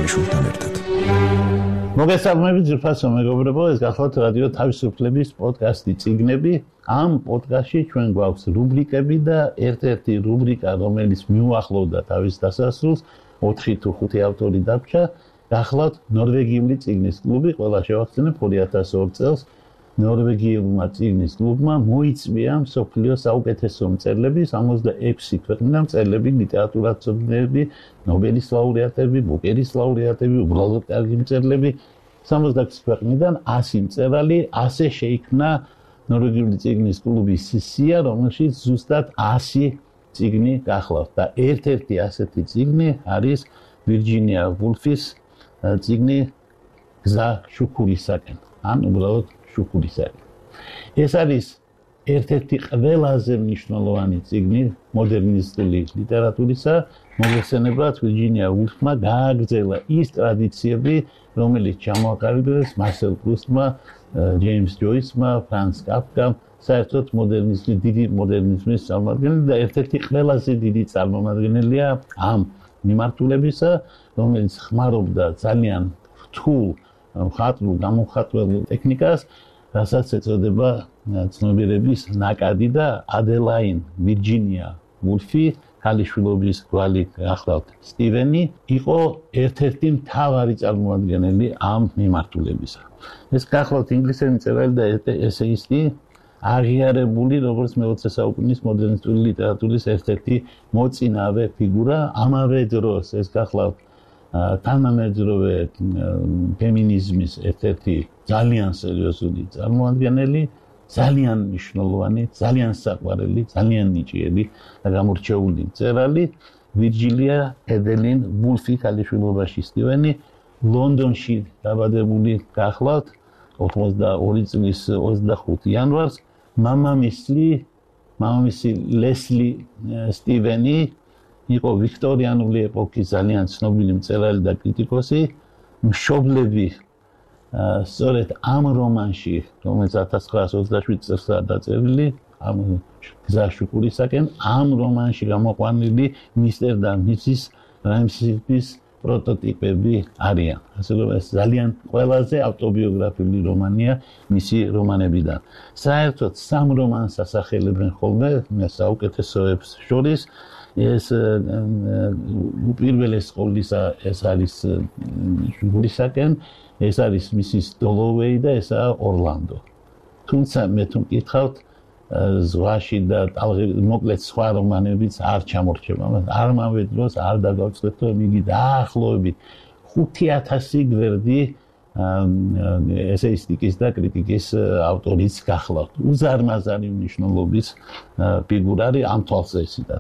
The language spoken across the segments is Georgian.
ქალიშვილთან ერთად. მოგესალმებით ძვირფასო მეგობრებო, ეს გახლავთ რადიო თავისუფლების პოდკასტი წიგნები. ამ პოდკასტში ჩვენ გვაქვს რუბრიკები და ერთ-ერთი რუბრიკა, რომელიც მიუახლოვდა თავის დასასრულს, 4 თუ 5 ავტორი დარჩა. გახლავთ ნორვეგიული წიგნის კლუბი, ყველა შევახსენებ 2002 წელს. ნორვეგიულმა წიგნის კლუბმა მოიწვია მსოფლიოს საუკეთესო მწერლები 66 ქვეყნიდან მწერლები, ლიტერატურათმცოდნეები, ნობელის ლაურეატები, ბუკერის ლაურეატები, უბრალოდ კარგი მწერლები 66 ქვეყნიდან 100 მწერალი, ასე შეიქმნა ნორვეგიული წიგნის კლუბის სია, რომელშიც ზუსტად 100 წიგნი გახლავთ და ერთ-ერთი ასეთი წიგნი არის ვირჯინია ვულფის წიგნი გზა შუქურისაკენ. ან უბრალოდ შუქურისაკენ. ეს არის ერთ-ერთი ყველაზე მნიშვნელოვანი წიგნი მოდერნისტული ლიტერატურისა. მოგესალმებათ, ვირჯინია ვულფმა გააგრძელა ის ტრადიციები, რომელიც ჩამოაყალიბეს მარსელ პრუსტმა, ჯეიმს ჯოისმა, ფრანც კაფკამ, საერთოდ დიდი მოდერნიზმის წარმომადგენელი და ერთ-ერთი ყველაზე დიდი წარმომადგენელია ამ მიმართულებისა, რომელიც ხმარობდა ძალიან რთულ მხატვრულ გამოხატველ ტექნიკას, რასაც ეწოდება ცნობიერების ნაკადი და ადელაინ ვირჯინია ვულფი, ქალიშვილობის გვალი გახლავთ სტივენი, იყო ერთ-ერთი მთავარი წარმომადგენელი ამ მიმართულებისა. ეს გახლავთ ინგლისელი მწერალი და ესეისტი, აღიარებული როგორც მე-20 საუკუნის მოდერნისტული ლიტერატურის ერთ-ერთი მოწინავე ფიგურა. ამავე დროს ეს გახლავთ თანამედროვე ფემინიზმის ერთ-ერთი ძალიან სერიოზული წარმომადგენელი, ძალიან მნიშვნელოვანი, ძალიან საყვარელი, ძალიან ნიჭიერი და გამორჩეული მწერალი ვირჯინია ედელინ ვულფი, ქალიშვილობაში სტივენი, ლონდონში დაბადებული გახლავთ 82 წლის 25 იანვარს. მამამისი ლესლი სტივენი იყო ვიქტორიანული ეპოქის ძალიან ცნობილი მწერალი და კრიტიკოსი. მშობლები სწორედ ამ რომანში, რომელიც 1927 წელსაა დაწერილი, ამ გზა შუქურისაკენ, ამ რომანში გამოყვანილი მისტერ და მისის რაიმსის პროტოტიპები არიან. ასე რომ ეს ძალიან ყველაზე ავტობიოგრაფიული რომანია მისი რომანებიდან. საერთოდ სამ რომანს ასახელებენ ხოლმე საუკეთესოებს შორის. ეს უპირველეს ყოვლისა ეს არის შუქურისაკენ, ეს არის მისის დოლოვეი და ესაა ორლანდო. თუმცა მე თუ მკითხავთ ზღვაში და მოკლედ სხვა რომანებიც არ ჩამორჩება. ამავე დროს არ დაგავწყვეტ, რომ იგი დაახლოებით 5000 გვერდი ესეისტიკის და კრიტიკის ავტორიც გახლავთ. უზარმაზარი მნიშვნელობის ფიგურარი ამ თვალსაზრისით.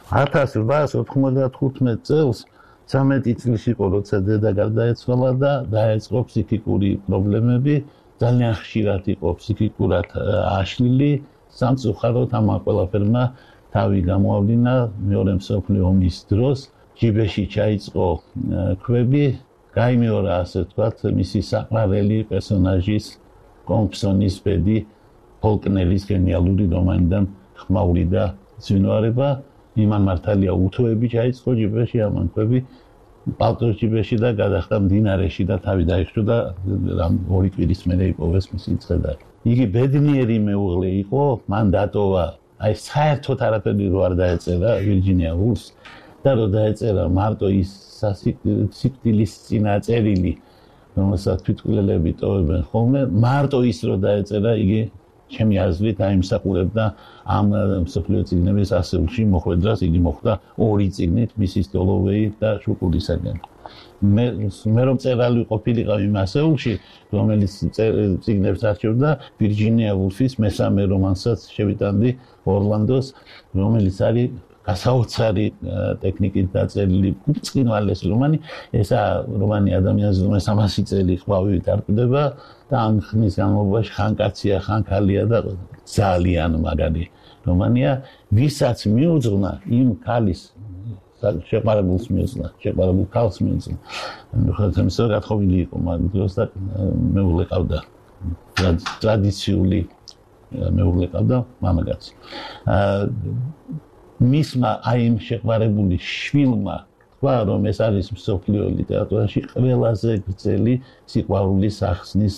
1895 წელს 13 წლის იყო, როცა დედა გარდაეცვალა და დაეწყო ფსიქიკური პრობლემები. ძალიან ხშირად იყო ფსიქიკურად აშლილი. სამწუხაროდ ამ ყველაფერმა თავი გამოავლინა მეორე მსოფლიო ომის დროს. ჯიბეში ჩაიწყო ქვები. გაიმეორა, ასე ვთქვათ, მისი საყვარელი პერსონაჟის კომპსონის ბედი ფოლკნერის გენიალური რომანიდან ხმაური და ძვინვარება. იმან მართალია უთოები ჩაიწყო ჯიბეში, ამან ქვები პალტოს ჯიბეში და გადახდა მდინარეში და თავი დაიხშო და ორი კვირის მერე იპოვეს მისი ცხედარი. იგი ბედნიერი მეუღლე იყო, მან დატოვა, აი საერთოდ არაფერი რო არ დაეწერა ვირჯინია ვულფს და რო დაეწერა მარტო ის სიკვდილის წინა წერილი, რომელსაც თვითმკვლელები ტოვებენ ხოლმე, მარტო ის რო დაეწერა, იგი ჩემი აზრით აიმსახურებდა ამ მსოფლიო წიგნების ასეულში მოხვედრას. იგი მოხვდა 2 წიგნით, მისის დოლოვეი და შუქურისაკენ. მე რომ წერალი ყოფილიყავ იმ ასეულში, რომელიც წიგნებს არჩევდა, ვირჯინია ვულფის მესამე რომანსაც შევიტანდი ორლანდოს, რომელიც არის გასაოცარი ტექნიკით დაწერილი უწყინვალეს რომანი. ესა რომანი ადამიანის რომ 300 წელი ყვავივით არ კვდება და ამ ხნის განმავლობაში ხან კაცია, ხან ხალია და ძალიან მაგარი რომანია, ვისაც მიუძღვნა იმ ქალის შეყვარებულს მიუძღვნა, შეყვარებულ ქალს მიუძღვნა. ხოთემ ისე გათხოვილი იყო მაგ დროს და მეუღლე ყავდა. ტრადიციული მეუღლე ყავდა, მამაკაცი. მისმა აი იმ შეყვარებული შვილმა თქვა, რომ ეს არის მსოფლიო ლიტერატურაში ყველაზე გრძელი სიყვარულის სახსნის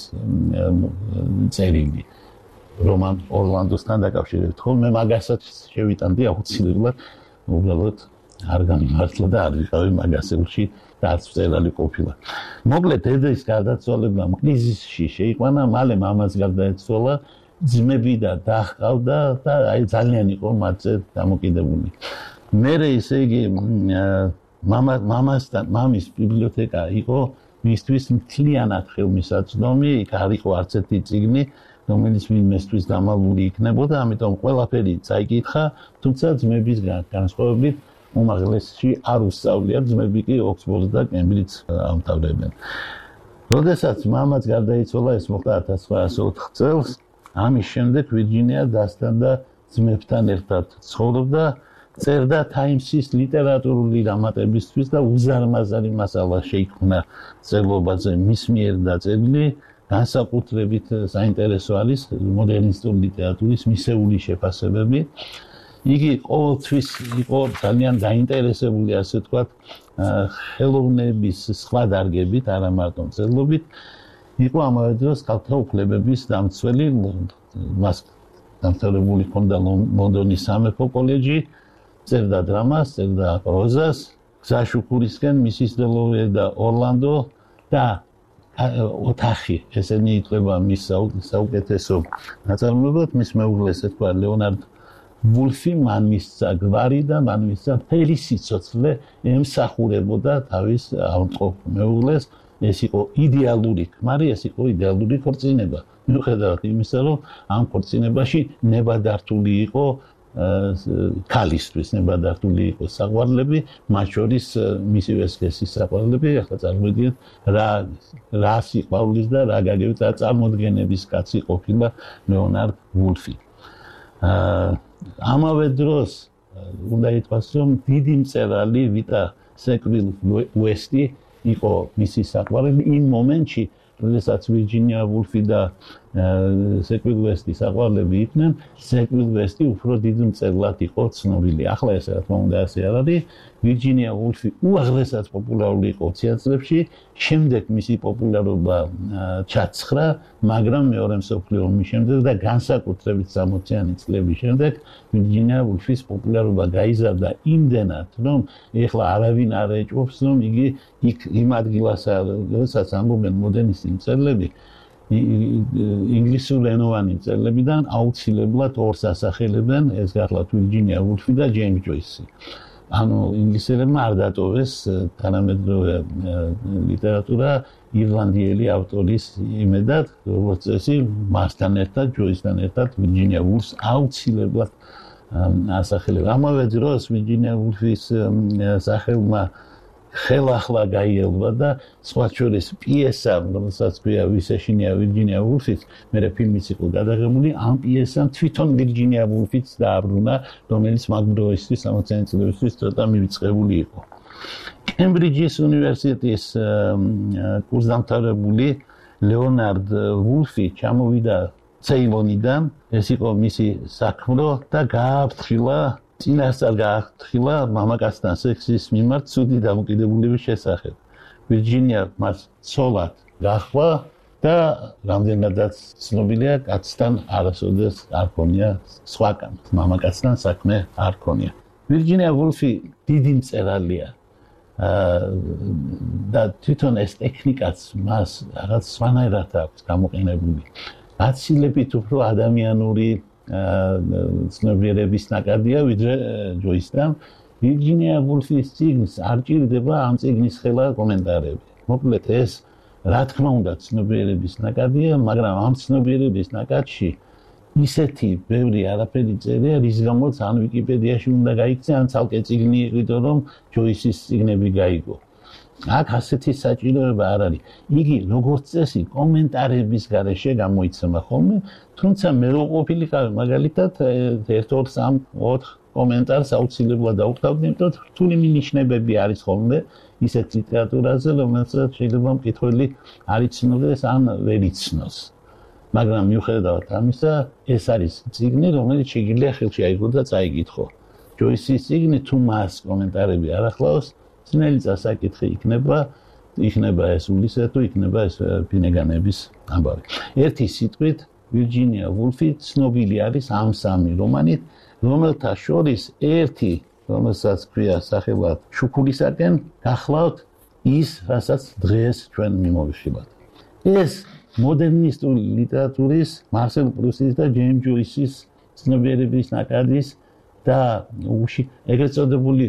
წერილი. რომან ორლანდოსთან დაკავშირებით. ხო, მე მაგასაც შევიტანდი აუცილებლად, უბრალოდ არ გამართლა და არ ვიყავი მაგასეულში და არც წერალი ყოფილა. მოკლედ, დედის გარდაცვალებამ კრიზისში შეიყვანა, მალე მამაც გარდაეცვალა, ძმები და და ჰყავდა და აი ძალიან იყო მათზე დამოკიდებული. მერე ისე იგი მამასთან მამის ბიბლიოთეკა იყო მისთვის მთლიანად ხელმისაწვდომი, იქ არ იყო არც ერთი წიგნი, რომელიც ვინმესთვის დამალული იქნებოდა, ამიტომ ყველაფერი წაიკითხა, თუმცა ძმების განსხვავებით უმაღლესში არ უსწავლია, ძმები კი ოქსფორდს და კემბრიჯს ამთავრებენ. როდესაც მამაც გარდაიცვალა, ეს მოხდა 1904 წელს, ამის შემდეგ ვირჯინია დასთან და ძმებთან ერთად ცხოვრობდა, წერდა Times-ის ლიტერატურული რამატებისთვის და უზარმაზარი მასალა შეიქმნა წერლობაზე მის მიერ დაწერილი, განსაკუთრებით საინტერესო არის მოდერნისტული ლიტერატურის მისეული შეფასებები. იგი ყოველთვის იყო ძალიან დაინტერესებული, ასე ვთქვათ, ხელოვნების სხვა დარგებით, არა მარტო მწერლობით. იყო ამავე დროს ქალთა უფლებების დამცველი, მას დამთავრებული ჰქონდა ლონდონის სამეფო კოლეჯი, წერდა დრამას, წერდა პროზას, გზაშუქურისკენ, მისის დელოვერი და ორლანდო და ოთახი, ესენი ითვლება მის საუკეთესო ნაწარმოებად, მის მეუღლეს ეთქვა ლეონარდ ვულფი, მან მისცა გვარი და მან მისცა მთელი სიცოცხლე ემსახურებოდა თავის ავტყობ მეუღლეს. ეს იყო იდეალური ქმარი, ეს იყო იდეალური ქორწინება. მიუხედავად იმისა, რომ ამ ქორწინებაში ნებადართული იყო ქალისთვის, ნებადართული იყო საყვარლები, მათ შორის მისივე სქესის საყვარლები. ახლა წარმოიდგინეთ რა სიყვარულის და რა გაგებით და წარმოდგენების კაცი ყოფილა ლეონარდ ვულფი. ამავე დროს უნდა ითქვას, რომ დიდი მწერალი ვიტა სეკვილ უესტი იყო მისი საყვარელი იმ მომენტში, როდესაც ვირჯინია ვულფი და სეკვილ უესტი საყვარლები იყვნენ, სეკვილ უესტი უფრო დიდ მწერლად იყო ცნობილი. ახლა ეს რა თქმა უნდა ასე არ არის. ვირჯინია ვულფი უაღრესად პოპულარული იყო 20-იან წლებში, შემდეგ მისი პოპულარობა ჩაცხრა, მაგრამ მეორე მსოფლიო ომის შემდეგ და განსაკუთრებით 60-იანი წლების შემდეგ ვირჯინია ვულფის პოპულარობა გაიზარდა იმდენად, რომ ეხლა არავინ არ ეჭვობს, რომ იგი იქ იმ ადგილასა, როდესაც ამბობენ მოდერნისტი მწერლები, ინგლისურენოვანი მწერლებიდან აუცილებლად ორს ასახელებენ, ეს გახლავთ ვირჯინია ვულფი და ჯეიმს ჯოისი. ანუ ინგლისელებმა არ დატოვეს თანამედროვე ლიტერატურა ირლანდიელი ავტორის იმედად, როგორც წესი, მასთან ერთად, ჯოისთან ერთად ვირჯინია ვულფს აუცილებლად ასახელებენ. ამავე დროს ვირჯინია ვულფის სახელმა ხელახლა გაიელვა და სხვა შორის პიესა, რომელსაც ქვია ვის ეშინია ვირჯინია ვულფიც, მერე ფილმიც იყო გადაღებული, ამ პიესამ თვითონ ვირჯინია ვულფიც დააბრუნა, რომელიც მაგდროისთვის 60-იანი წლებისთვის ცოტა მივიწყებული იყო. კემბრიჯის უნივერსიტეტის კურსდამთავრებული ლეონარდ ვულფი ჩამოვიდა ცეილონიდან, ეს იყო მისი საქმრო და გააფრთხილა წინასწარ გააფრთხილა მამაკაცთან სექსის მიმართ ცუდი დამოკიდებულების შესახებ. ვირჯინია მას ცოლად გაჰყვა და რამდენადაც ცნობილია, კაცთან არასოდეს არ ქონია სხვა კაცს, მამაკაცთან საქმე არ ქონია. ვირჯინია ვულფი დიდი მწერალია და თვითონ ეს ტექნიკაც მას რაღაც სხვანაირად აქვს გამოყენებული. გაცილებით უფრო ადამიანური ცნობიერების ნაკადია, ვიდრე ჯოისთან. ვირჯინია ვულფის წიგნს არ ჭირდება ამ წიგნის ხელა კომენტარები. მოკლედ ეს რა თქმა უნდა ცნობიერების ნაკადია, მაგრამ ამ ცნობიერების ნაკადში ისეთი ბევრი არაფერი წერია, რის გამოც ან ვიკიპედიაში უნდა გაიქცე, ან ცალკე წიგნი იყიდო, რომ ჯოისის წიგნები გაიგო. აქ ასეთი საჭიროება არ არის. იგი როგორც წესი კომენტარების გარეშე გამოიცემა ხოლმე, თუმცა მე რო ყოფილიყავი მაგალითად 1-2-3-4 კომენტარს აუცილებლად დავუხსნავდი, იმიტომ რომ რთული მინიშნებები არის ხოლმე ისეთ ლიტერატურაზე, რომელსაც შეიძლება მკითხველი არ იცნობს ან ვერ იცნობს. მაგრამ მიუხედავად ამისა, ეს არის წიგნი, რომელიც შეიძლება ხელში აიღო და წაიკითხო. ჯოისის წიგნი თუ მას კომენტარები არ ახლავს, ძნელი წასაკითხი იქნება ეს ულისა თუ იქნება ეს ფინეგანების ამბავი. ერთი სიტყვით ვირჯინია ვულფი ცნობილი არის ამ სამი რომანით, რომელთა შორის ერთი, რომელსაც ქვია სახელად შუქურისაკენ, გახლავთ ის, რასაც დღეს ჩვენ მიმოვიხილავთ. ეს მოდერნისტული ლიტერატურის, მარსელ პრუსტის და ჯეიმს ჯოისის ცნობიერების ნაკადის და ეგრეთ წოდებული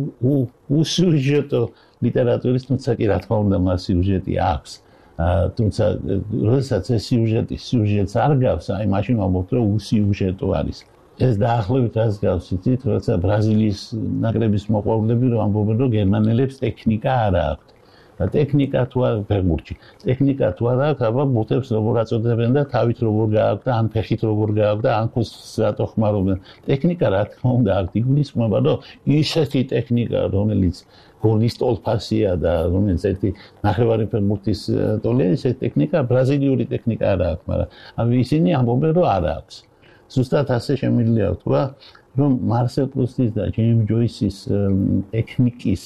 უსიუჟეტო ლიტერატურის, თუმცა კი რა თქმა უნდა მას სიუჟეტი აქვს. თუმცა როდესაც ეს სიუჟეტს არ გავს, აი მაშინ ვამბობთ, რომ უსიუჟეტო არის. ეს დაახლოებით რას გავს, იცით, როცა ბრაზილიის ნაკრების მოყვარულები რომ ამბობენ, რომ გერმანელებს ტექნიკა არ აქვთ. და ტექნიკა თუ არ ფეხბურთში, ტექნიკა თუ არ აქვს, აბა ბუთებს როგორ აწოდებენ და თავით როგორ გააქვთ და ან ფეხით როგორ გააქვთ და ან ქუსს რატო ხმარობენ. ტექნიკა რა თქმა უნდა აქვს, იგულისხმება, რომ ისეთი ტექნიკა, რომელიც გოლის ტოლფასია და რომელიც ერთი ნახევარი ფეხბურთის ტოლია, ესეთი ტექნიკა ბრაზილიური ტექნიკა არ აქვს, მაგრამ ისინი ამბობენ, რომ არ აქვს. ზუსტად ასე შემიძლია ვთქვა, რომ მარსელ პრუსტის და ჯეიმს ჯოისის ტექნიკის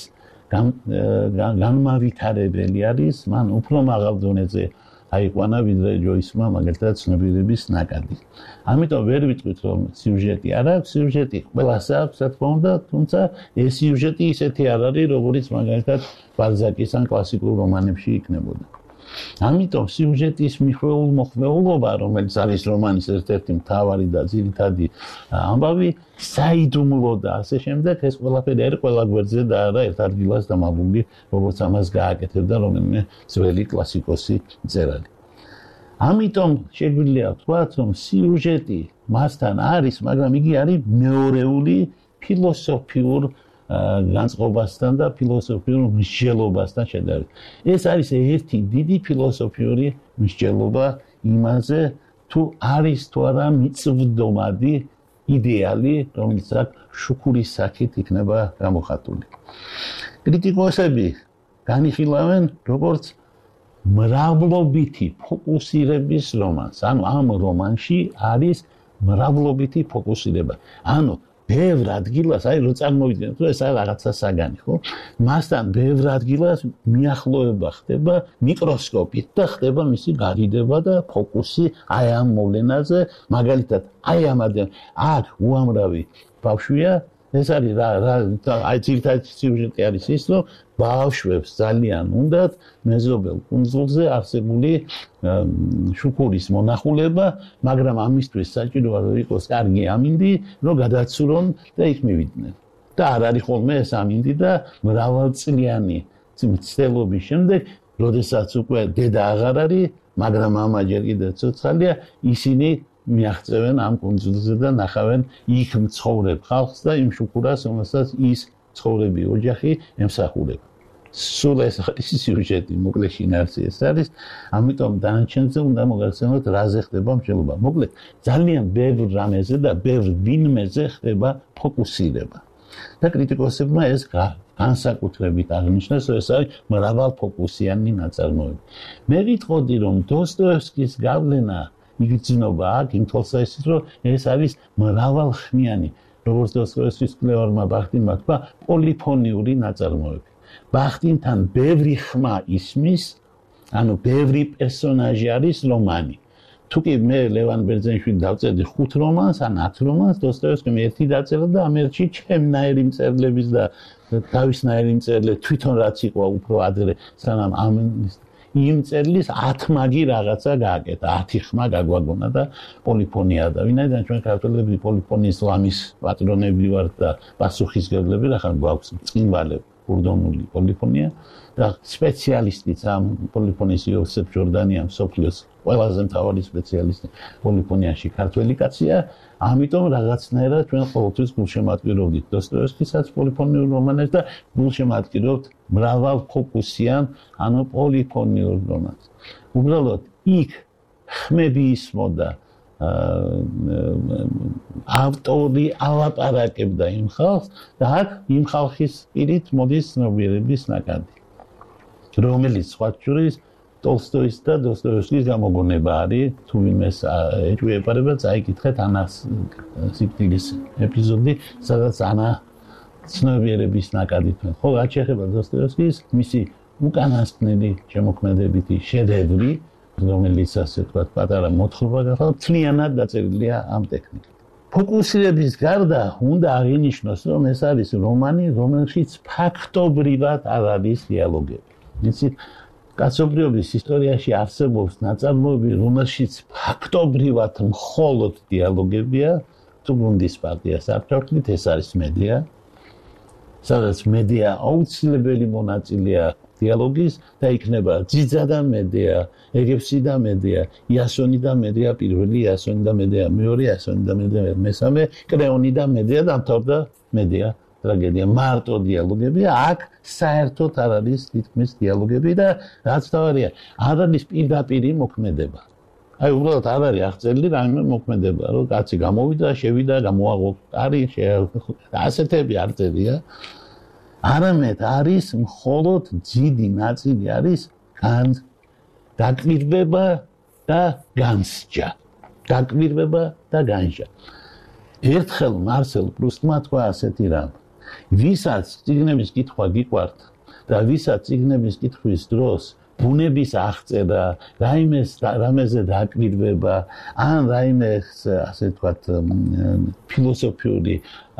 განმავითარებელი არის, მან უფრო მაღალ დონეზე აიყვანა ვიდრე ჯოისმა მაგალითად ცნობიერების ნაკადი. ამიტომ ვერ ვიტყვით, რომ სიუჟეტი არ აქვს, სიუჟეტი ყველას აქვს, რა თქმა უნდა, თუმცა ეს სიუჟეტი ისეთი არ არის, როგორც მაგალითად ბალზაკის ან კლასიკურ რომანებში იქნებოდა. ამიტომ სიუჟეტის მოხმეულობა, რომელიც არის რომანის ერთ-ერთი მთავარი და ძირითადი ამბავი, საიდუმლო და ასე შემდეგ, ეს ყველაფერი არის ყველა გვერდზე და არა ერთ ადგილას დამალული, როგორც ამას გააკეთებდა რომელიმე ძველი კლასიკოსი მწერალი. ამიტომ შეგვიძლია ვთქვათ, რომ სიუჟეტი მასთან არის, მაგრამ იგი არის მეორეული ფილოსოფიურ განწყობასთან და ფილოსოფიურ მსჯელობასთან შედარებით. ეს არის ერთი დიდი ფილოსოფიური მსჯელობა იმაზე, თუ არის თუ არა მიწვდომადი იდეალი, რომელიც შუქურის სახით იქნება გამოხატული. კრიტიკოსები განიხილავენ როგორც მრავლობითი ფოკუსირების რომანს. ანუ ამ რომანში არის მრავლობითი ფოკუსირება. ანუ ბევრ ადგილას, აი რო წარმოვიდგინოთ, რომ ეს არის რაღაცა საგანი, ხო? მასთან ბევრ ადგილას მიახლოება ხდება მიკროსკოპით და ხდება მისი გადიდება და ფოკუსი აი ამ მოვლენაზე, მაგალითად, აი ამ აქ უამრავი ბავშვია, ეს არის აი ძირითადი სიუჟეტი არის ის, რომ ბავშვებს ძალიან უნდათ მეზობელ კუნძულზე არსებული შუქურის მონახულება, მაგრამ ამისთვის საჭიროა რომ იყოს კარგი ამინდი, რომ გადაცურონ და იქ მივიდნენ. და არ არის ხოლმე ეს ამინდი და მრავალწლიანი მცდელობის შემდეგ, როდესაც უკვე დედა აღარ არის, მაგრამ მამა ჯერ კიდევ ცოცხალია, ისინი მიაღწევენ ამ კუნძულზე და ნახავენ იქ მცხოვრებ ხალხს და იმ შუქურას, რომელსაც ის ცხოვრები ოჯახი ემსახურება. სულ ეს არის სიუჟეტი, მოკლედ შინაარსი ეს არის, ამიტომ დანარჩენზე უნდა მოგახსენოთ, რაზე ხდება მსჯელობა. მოკლედ, ძალიან ბევრ რამეზე და ბევრ ვინმეზე ხდება ფოკუსირება. და კრიტიკოსებმა ეს განსაკუთრებით აღნიშნეს, რომ ეს არის მრავალფოკუსიანი ნაწარმოები. მე ვიტყოდი, რომ დოსტოევსკის გავლენა იგრძნობა აქ იმ თვალსაზრისით, რომ ეს არის მრავალხმიანი, როგორც დოსტოევსკის კვლევარმა ბახტინმა თქვა, პოლიფონიური ნაწარმოები. ბახტინთან ბევრი ხმა ისმის, ანუ ბევრი პერსონაჟი არის რომანი. თუ კი მე ლევან ბერძენიშვილი დავწერდი 5 რომანს ან 10 რომანს, დოსტოევსკიმ ერთი დაწერა და ამ ერთში ჩემნაირი მწერლების და თავისნაირი მწერლები თვითონ რაც იყო უფრო ადრე, სანამ იმ წერლის 10 მაგი რაღაცა გააკეთა, 10 ხმა გაგვაგონა და პოლიფონია და ვინაიდან ჩვენ ქართველები პოლიფონიის ლამის პატრონები ვართ და პასუხისმგებლები, ახლა გვაქვს წინვალები ურდონული პოლიფონია და სპეციალისტიც ამ პოლიფონიის იოსებ ჯორდანია მსოფლიოს ყველაზე მთავარი სპეციალისტი პოლიფონიაში ქართველი კაცია, ამიტომ რაღაცნაირად ჩვენ ყოველთვის გულშემატკივრობდით დოსტოევსკისაც პოლიფონიურ რომანებს და გულშემატკივრობთ მრავალფოკუსიან, ანუ პოლიფონიურ რომანს. უბრალოდ იქ ხმები ისმოდა ავტორი ალაპარაკებდა იმ ხალხს და აქ იმ ხალხის პირით მოდის ცნობიერების ნაკადი, რომელიც სხვა შორის ტოლსტოის და დოსტოევსკის გამოგონება არის, თუ ვინმეს ეჭვიეპარება, წაიკითხეთ ანას სიკვდილის ეპიზოდი, სადაც ანა ცნობიერების ნაკადით. ხო, რაც შეეხება დოსტოევსკის, მისი უკანასკნელი შემოქმედებითი შედევრი, რომელიც ასე ვთქვათ, პატარა მოთხრობა გახდა, მთლიანად დაწერილია ამ ტექნიკით. ფოკუსირების გარდა უნდა აღინიშნოს, რომ ეს არის რომანი, რომელშიც ფაქტობრივად არ არის დიალოგები. იცით, კაცობრიობის ისტორიაში არსებობს ნაწარმოები, რომელშიც ფაქტობრივად მხოლოდ დიალოგებია, თუ გუნდის პარტიას არ ჩავთვლით, ეს არის მედია. სადაც მედია აუცილებელი მონაწილეა დიალოგის და იქნება ძიძა და მედია, ეგეფსი და მედია, იასონი და მედია პირველი, იასონი და მედია მეორე, იასონი და მედია მესამე, კრეონი და მედია დამთავრდა მედია ტრაგედია. მარტო დიალოგებია, აქ საერთოდ არ არის თითქმის დიალოგები და რაც თავარია, არ არის პირდაპირი მოქმედება. აი უბრალოდ არ არის აღწერილი რაიმე მოქმედება, რომ კაცი გამოვიდა, შევიდა, გამოაღო, არის ასეთები არ წერია. არამედ არის მხოლოდ ძიდი ნაწილი არის დაკვირვება და განსჯა. დაკვირვება და განსჯა. ერთხელ მარსელ პრუსტმა თქვა ასეთი რამ. ვისაც წიგნების კითხვა გიყვართ და ვისაც წიგნების კითხვის დროს ბუნების აღწერა, რამეზე დაკვირვება, ან რაიმე ასე ვთქვათ ფილოსოფიური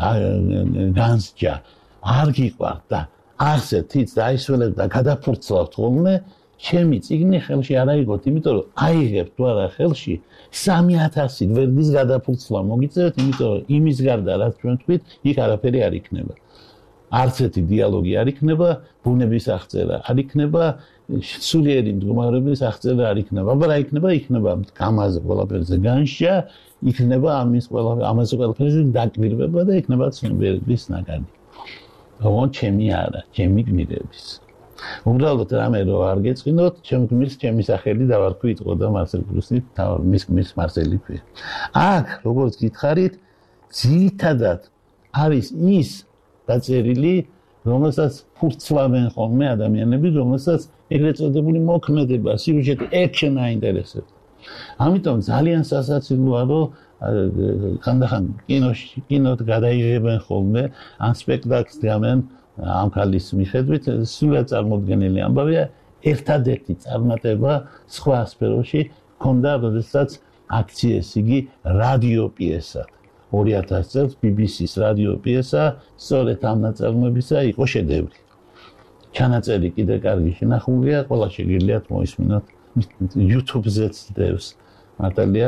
განსჯა არ გიყვართ და არსეთით დაისველებთ და გადაფურცლავთ ხოლმე, ჩემი წიგნი ხელში არ აიღოთ, იმიტომ რომ აიღებთ თუ არა ხელში 3000 ვერდის გადაფურცლა მოგიწევთ, იმიტომ რომ იმის გარდა რაც ჩვენ თქვით, იქ არაფერი არ იქნება. არც ერთი დიალოგი არ იქნება, ბუნების აღწერა არ იქნება, სულიერი მდგომარეობის აღწერა არ იქნება, აბა რა იქნება გამაზე ყველაფერზე განსჯა, იქნება ამაზე ყველაფერზე დაკვირვება და იქნება ცნობიერების ნაკადი. ოღონდ ჩემი არა, ჩემი გმირების. უბრალოდ რამე რო არ გეწყინოთ, ჩემ გმირს ჩემი სახელი დავარქვით და მარსელ პრუსტი მის გმირს მარსელი ქვია. აქ როგორც გითხარით, ძირითადად არის ის დაწერილი, რომელსაც ფურცლავენ ხოლმე ადამიანები, რომელსაც ეგრეთ წოდებული მოქმედება, სიუჟეტი ექშენ აინტერესებს. ამიტომ ძალიან სასაცილოა, რომ ხანდახან კინოთ გადაიღებენ ხოლმე, ან სპექტაკლს დგამენ ამ ქალის მიხედვით, სულად წარმოდგენილი ამბავია, ერთადერთი წარმატება სხვა სფეროში ჰქონდა, როდესაც აქციეს იგი რადიო პიესად. 2000 წელს BBC-ს რადიო პიესა, სწორედ ამ ნაწარმოებისა იყო შედევრი. ჩანაწერი კიდე კარგი შენახულია, ყველა შეგიძლიათ მოისმინოთ, YouTube-ზეც დევს. მართალია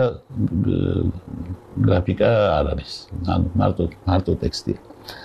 გრაფიკა არ არის, ანუ მარტო ტექსტია.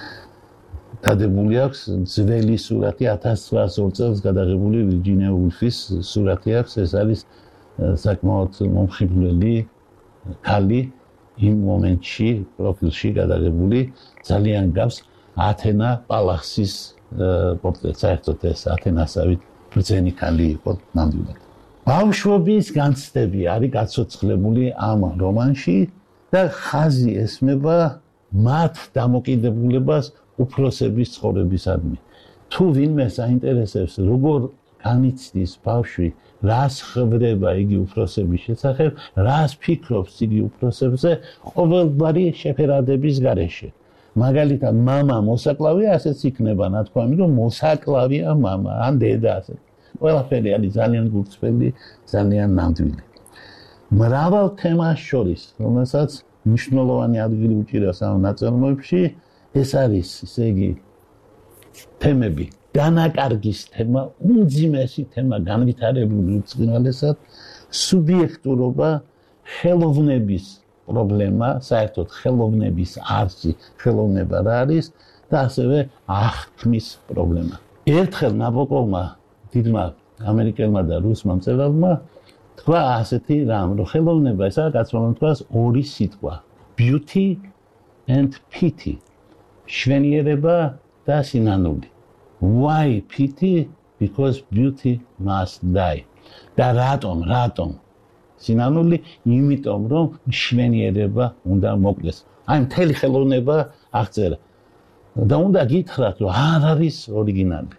დადებული აქვს ძველი სურათი 1900 წელს გადაღებული ვირჯინია ულფის სურათი აქვს, ეს არის საკმაოდ მომხიბვლელი ქალი იმ მომენტში პროფილში გადაღებული, ძალიან გავს ათენა პალახსის პორტრეტს, საერთოდ ეს ათენასავით ბრძენი ქალი იყო ნამდვილად. ბავშვობის განცდები არის გაცოცხლებული ამ რომანში და ხაზი ესმება მათ დამოკიდებულებას უფროსების ცხოვრებისადმი. თუ ვინმე საინტერესებს, როგორ განიცდის ბავშვი, რას ხვდება იგი უფროსების შესახებ, რას ფიქრობს იგი უფროსებზე, ყოველგვარი შეფერადების გარეშე. მაგალითად, მამა მოსაკლავია, ასეც იქნება ნათქვამი, რომ მოსაკლავია მამა, ან დედა ასე. ყველაფერი არის ძალიან გულწრფელი, ძალიან ნამდვილი. მრავალ თემას შორის, რომელსაც მნიშვნელოვანი ადგილი უჭირავს ამ ნაწარმოებში, ეს არის, ესე იგი, თემები. დანაკარგის თემა, უმძიმესი თემა განვითარებული უწყინვალესად, სუბიექტურობა, ხელოვნების პრობლემა, საერთოდ ხელოვნების არსი, ხელოვნება რა არის და ასევე აღქმის პრობლემა. ერთხელ ნაბოკოვმა დიდმა ამერიკელმა და რუსმა მწერალმა თქვა ასეთი რამ, რომ ხელოვნება ესაა კაცმა თქვას ორი სიტყვა, beauty and pity, შვენიერება და სინანული. Why pity? Because beauty must die. და რატომ? სინანული, იმიტომ რომ შვენიერება უნდა მოკლეს. აი მთელი ხელოვნება აღწერა. და უნდა გითხრათ, რომ არ არის ორიგინალი.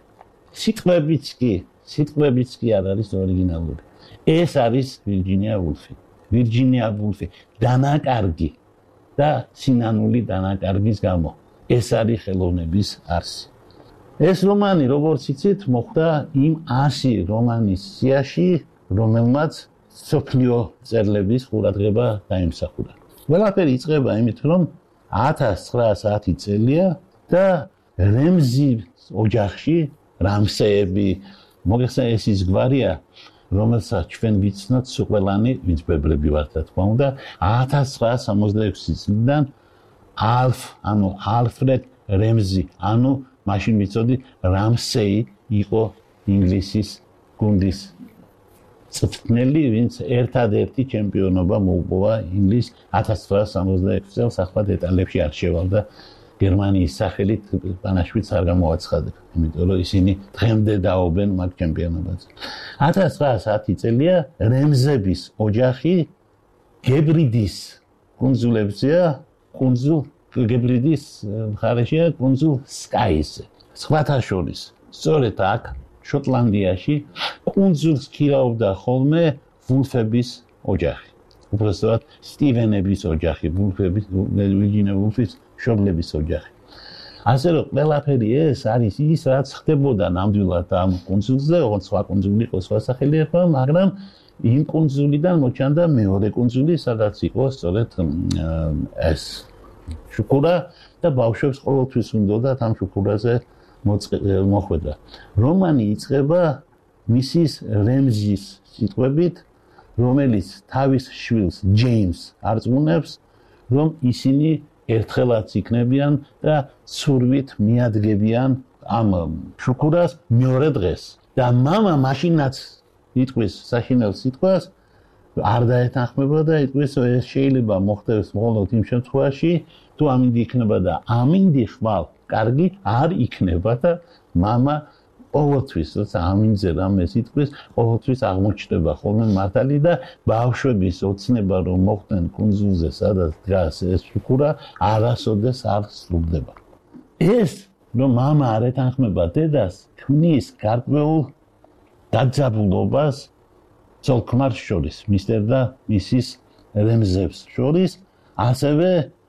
სიტყვებიც კი არ არის ორიგინალური. ეს არის ვირჯინია ულფი. ვირჯინია ულფი დანაკარგი და სინანული დანაკარგის გამო. ეს არის ხელოვნების არსი. ეს რომანი, როგორც იცით, მოხდა იმ 100 რომანის სიაში, რომელმაც სოფლიო წერლების ყურადღება დაიმსახურა. ყველაფერი იწყება იმით, რომ 1910 წელია და რემზის ოჯახში რამსეები, მოგეხსენებათ ეს ის გვარია, რომელსაც ჩვენ ვიცნოთ სუყველანი, ვინც ბებრები ვართ, რა თქმა უნდა, 1966 წლიდან ალფრედ რემზი, მაშინ ვიცოდი რამსეი იყო ინგლისის გუნდის წვრთნელი, ვინც ერთადერთი ჩემპიონობა მოუპოვა ინგლისს 1966 წელს, ახლა დეტალებში არ შევალდა გერმანიის სახელით პანაშვიდს არ გამოაცხადება, იმიტომ რომ ისინი დღემდე დაობენ მაგ ჩემპიონობაზე. 1910 წელია რემზების ოჯახი გებრიდის კუნძულებზეა, გებრიდის მხარეშია კუნძულ სკაიზე. სხვათა შორის, სწორედ აქ შოტლანდიაში კუნძულს ქირავდა ხოლმე ვულფების ოჯახი. უბრალოდ სტივენების ოჯახი, ვირჯინია ვულფის მშობლების ოჯახი. ასე რომ ყველაფერი ეს არის ის, რაც ხდებოდა ნამდვილად ამ კუნძულზე, ოღონდ სხვა კუნძული იყო, სხვა სახელი იყო, მაგრამ იმ კუნძულიდან მოჩანდა მეორე კუნძული, სადაც იყო სწორედ ეს შუქურა და ბავშვებს ყოველთვის უნდათ ამ შუქურაზე მოხვედრა. რომანი იწყება მისის რემზის სიტყვებით, რომელიც თავის შვილს ჯეიმს არწმუნებს, რომ ისინი ერთხელაც იქნებიან და ცურვით მიადგებიან ამ შუქურას მეორე დღეს. და მამა მაშინაც იტყვის საშინელ სიტყვას, არ დაეთანხმება და იტყვის, რომ ეს შეიძლება მოხდეს მხოლოდ იმ შემთხვევაში, თუ ამინდი იქნება და ამინდი ხვალ კარგი არ იქნება და მამა ყოველთვის, როცა ამინძე რამეს იტყვის, ყოველთვის აღმოჩნდება ხოლმე მართალი და ბავშვების ოცნება, რომ მოხვდნენ კუნძულზე, სადაც დგას ეს შუქურა, არასოდეს არ სრულდება. ეს, რომ მამა არ ეთანხმება დედას, ქმნის გარკვეულ დაძაბულობას ცოლ-ქმარს შორის, მისტერ და მისის რემზებს შორის, ასევე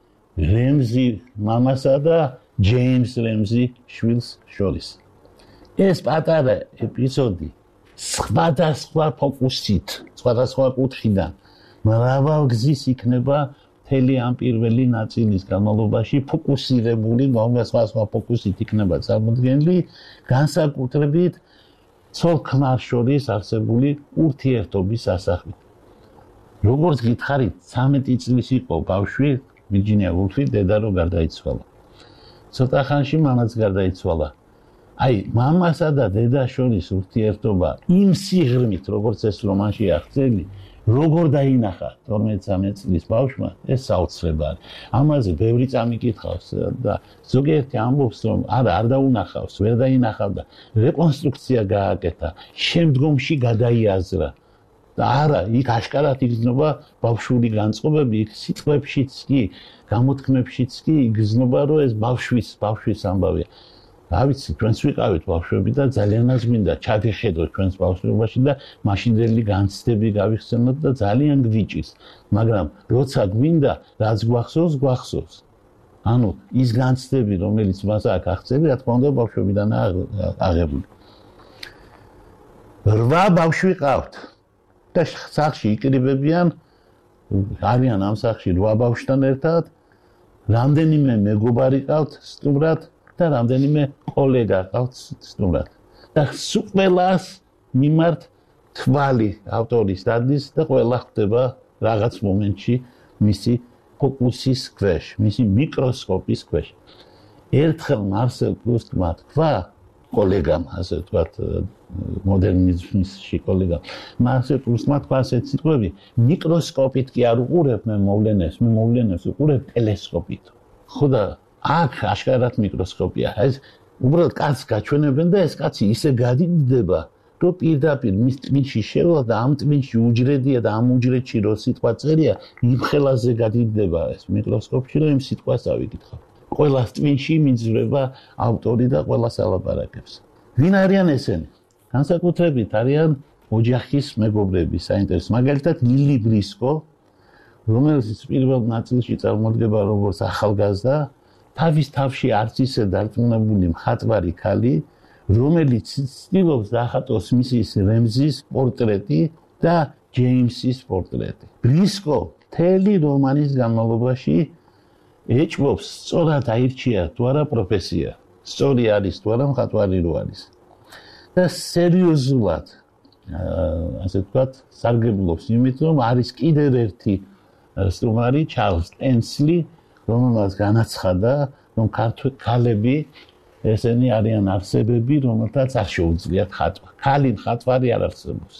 რემზი მამასა და ჯეიმს რემზი შვილს შორის. ეს პატარა ეპიზოდი სხვადასხვა ფოკუსით, სხვადასხვა კუთხიდან მრავალგზის იქნება მთელი ამ პირველი ნაწილის განმავლობაში ფოკუსირებული, სხვადასხვა ფოკუსით იქნება წარმოდგენილი, განსაკუთრებით ცოლ-ქმარს შორის არსებული ურთიერთობის ასახვით. როგორც გითხარით, 13 წლის იყო ბავშვი, ვირჯინია ვულფი, დედა რო გარდაიცვალა. ცოტა ხანში მამაც გარდაიცვალა. აი, მამასა და დედას შორის ურთიერთობა იმ სიღრმით, როგორც ეს რომანში აღწერილი, როგორ დაინახა 12-13 წლის ბავშვმა, ეს საოცრება არის. ამაზე ბევრი წამიკითხავს და ზოგიერთი ამბობს, რომ არ დაუნახავს, ვერ დაინახავდა, რეკონსტრუქცია გააკეთა, შემდგომში გადაიაზრა. და არა, იქ აშკარად იგრძნობა ბავშვური განწყობები, იქ სიტყვებშიც კი, გამოთქმებშიც კი იგრძნობა, რომ ეს ბავშვის ამბავია. რა ვიცი, ჩვენც ვიყავით ბავშვები და ძალიანაც მინდა ჩაგეხედოთ ჩვენს ბავშვობაში და მაშინდელი განცდები გავიხსენოთ და ძალიან გვიჭირს. მაგრამ როცა გვინდა, რაც გვახსოვს. ანუ ის განცდები, რომელიც მას აქ აღწერილი, რა თქმა უნდა, ბავშვებიდან აღებული. 8 ბავშვი ყავთ. და სახლში იკრიბებიან, არიან ამ სახლში 8 ბავშვთან ერთად, რამდენიმე მეგობარი ყავთ სტუმრად და რამდენიმე კოლეგა ყავთ სტუმრად. და ყველას მიმართ თვალი ავტორის დადის და ყველა ხდება რაღაც მომენტში მისი ფოკუსის ქვეშ, მისი მიკროსკოპის ქვეშ. ერთხელ მარსელ პრუსტმა თქვა კოლეგამ, ასე ვთქვათ, მოდერნიზმში კოლეგამ, მარსელ პრუსტმა თქვა ასეთ სიტყვები, მიკროსკოპით კი არ უყურებ მე მოვლენებს უყურებ ტელესკოპით. ხო და აქ აშკარად მიკროსკოპია. ეს უბრალოდ კაცს გაჩვენებენ და ეს კაცი ისე გადიდდება, რომ პირდაპირ მის ტვინში შევა და ამ ტვინში უჯრედია და ამ უჯრედში რო სიტყვა წერია, იმ ხელაზე გადიდდება ეს მიკროსკოპში, რომ იმ სიტყვას ავიკითხავ. ყველა ტვინში მიძვრება ავტორი და ყველას ალაპარაკებს. ვინ არიან ესენი? განსაკუთრებით არიან ოჯახის მეგობრები, საინტერესო. მაგალითად, ლიሊ ბრისკო, რომელიც პირველ ნაწილში წარმოდგება როგორც ახალგაზრდა თავის თავში არც ისე დარწმუნებული მხატვარი ქალი, რომელიც ცდილობს დაახატოს მისის რემზის პორტრეტი და ჯეიმსის პორტრეტი. ბრისკო მთელი რომანის განმავლობაში ეჭვობს სწორად აირჩია თუ არა პროფესია, სწორი არის თუ არა მხატვარი რო არის. და სერიოზულად ასე ვთქვათ, სარგებლობს იმით, რომ არის კიდევ ერთი სტუმარი, ჩარლზ ტენსლი, რომელმაც განაცხადა, რომ ქალები ესენი არიან არსებები, რომელთაც არ შეუძლიათ ხატვა. ქალი მხატვარი არ არსებობს.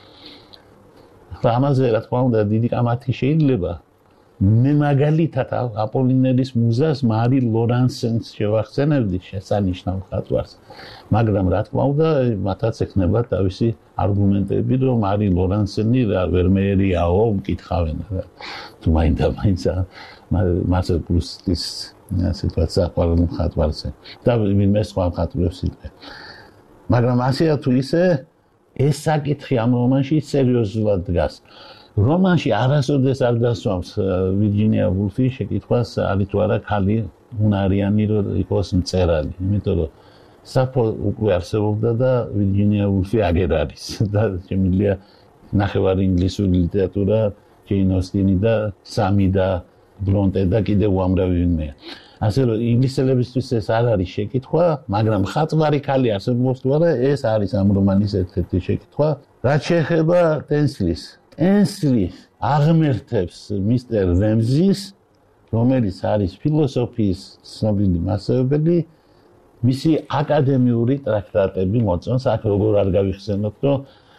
ამაზე რა თქმა უნდა დიდი კამათი შეიძლება. მე მაგალითად აპოლინერის მუზას მარი ლორანსენს შევახსენებდი შესანიშნავ მხატვარს. მაგრამ რა თქმა უნდა მათაც ექნება თავისი არგუმენტები, რომ მარი ლორანსენი ვერ მეერიაო, მკითხავენ რა. თუ მაინც მარსელ პრუსტის სიტუაცია ყოლა მხატვარზე. და ვინმე სხვა მხატვრებს იტყვი. მაგრამ ასეა თუ ისე ეს საკითხი ამ რომანში სერიოზულად დგას. რომანში არასოდეს არ დასვამს ვირჯინია ვულფი შეკითხვას არის თუ არა ქალი უნარიანი რომ იყოს მწერალი, იმიტომ რომ საფო უკვე არსებობდა და ვირჯინია ვულფი აგერ არის და შემიძლია ნახევარი ინგლისური ლიტერატურა, ჯეინ ოსტინი და სამი და ბრონტე და კიდევ უამრავი ვინმეა. ასე რომ ინგლისელებისთვის ეს არ არის შეკითხვა, მაგრამ მხატვარი ქალი არსებობს თუ არა, ეს არის ამ რომანის ერთ-ერთი შეკითხვა. რაც შეეხება ტენსლის ტენსლი აღმერთებს მისტერ რემზის, რომელიც არის ფილოსოფიის ცნობილი მასწავლებელი, მისი აკადემიური ტრაქტატები მოწონს, აქ როგორ არ გავიხსენოთ, რომ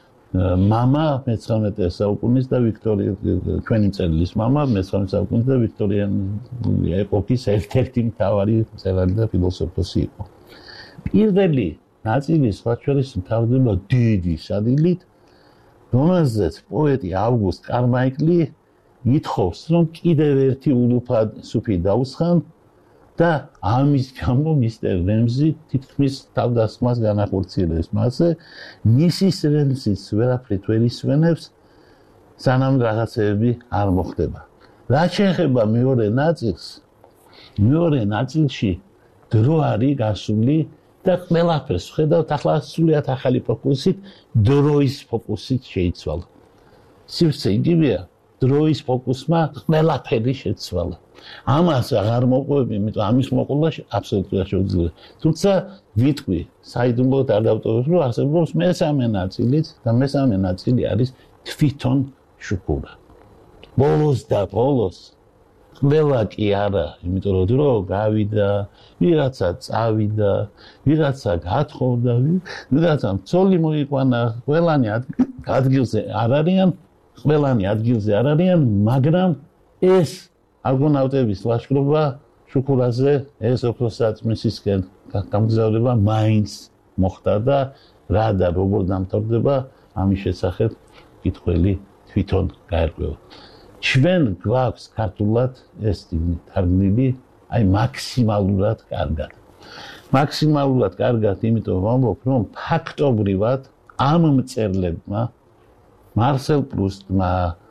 მამა მე-19 საუკუნის და ვიქტორია ჩვენი მწერლის მამა მე-19 საუკუნის და ვიქტორიანული ეპოქის ერთ-ერთი მთავარი მწერალი და ფილოსოფოსი იყო. პირველი ნაწილი სხვა შორის მთავრდება დიდი სადილით, რომელზეც პოეტი ავგუსტ კარმაიკლი ითხოვს, რომ კიდევ ერთი ულუფა-სუფი დაუსხან და ამის გამო მისტერ რემზი თითქმის თავდასხმას განახორციელებს მასზე, მისის რემზის ვერაფრით ვერ ისვენებს, სანამ რაღაცეები არ მოხდება. რაც შეეხება მეორე ნაწილს, მეორე ნაწილში დრო არის გასული და ყველაფერს ვხედავთ ახლა სულიად ახალი ფოკუსით, დროის ფოკუსით შეიცვალა. სივრცე იგივეა, დროის ფოკუსმა ყველაფერი შეცვალა. ამას აღარ მოყვები, იმიტომ ამის მოყოლა აბსოლუტურად შეუძლია. თუმცა ვიტყვი, საიდუმლოდ არ დავტოვებ, რომ არსებობს მესამე ნაწილიც და მესამე ნაწილი არის თვითონ შუქურა. ბოლოს და ბოლოს ყველა კი არა, იმიტომ რომ დრო გავიდა, ვიღაცა წავიდა, ვიღაცა გათხოვდა, ვიღაცა ცოლი მოიყვანა, ყველანი ადგილზე არ არიან, მაგრამ ეს არგონავტების ლაშქრობა შუქურაზე ეს ოქროსაწმისისკენ გამგზავრება მაინც მოხდა და რა და როგორ დამთავრდება ამის შესახებ კითხველი თვითონ გაერკვევა. ჩვენ გვაქვს ქართულად ეს თარგმნილი, აი მაქსიმალურად კარგად. მაქსიმალურად კარგად, იმიტომ ვამბობ, რომ ფაქტობრივად ამ მწერლებმა მარსელ პრუსტმა,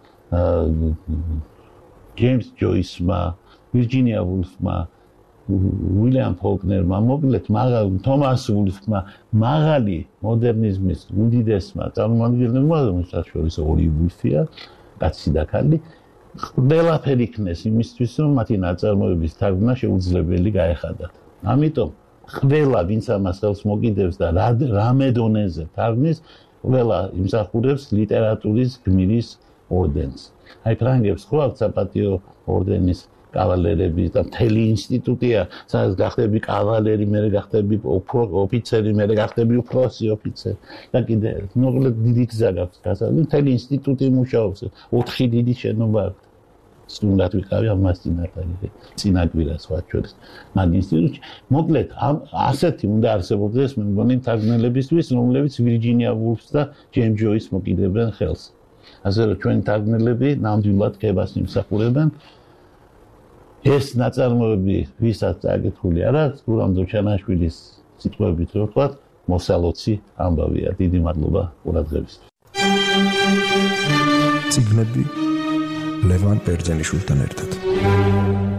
ჯეიმს ჯოისმა, ვირჯინია ვულფმა, უილიამ ფოლკნერმა, მოკლედ თომას ვულფმა, მაღალი მოდერნიზმის უდიდესმა წარმომადგენლებმა, რომელსაც შორის ორი ვულფია, კაცი და ქალი, ყველაფერი იქნეს იმისთვის, რომ მათი ნაწარმოების თარგმნა შეუძლებელი გაეხადათ. ამიტომ ყველა, ვინც ამას ხელს მოკიდებს და რამე დონეზე თარგმნის, ყველა იმსახურებს ლიტერატურის გმირის ორდენს. აი ფრანგებს ხო აქვს საპატიო ორდენის კავალერები და მთელი ინსტიტუტია, სადაც გახდები კავალერი, მერე გახდები ოფიცერი, მერე გახდები უფროსი ოფიცერი და კიდე მოკლედ დიდი გზა გაქვს გასული, მთელი ინსტიტუტი მუშაობს, 4 დიდი შენობა აქვს. სტუმრად ვიყავი ამას წინაკვირა სხვა შორის მაგ ინსტიტუტში. მოკლედ ასეთი უნდა არსებობდეს მე მგონი თარგმნელებისთვის, რომლებიც ვირჯინია ვულფს და ჯეიმს ჯოისს მოკიდებენ ხელს. ასე რომ ჩვენი თარგმნელები ნამდვილად ქებას იმსახურებენ. ეს ნაწარმოები ვისაც წაკითხული არ აქვს, გურამ დოჩანაშვილის სიტყვებით რო ვთქვათ, მოსალოცი ამბავია. დიდი მადლობა ყურადღებისთვის. წიგნები ლევან ბერძენიშვილთან ერთად.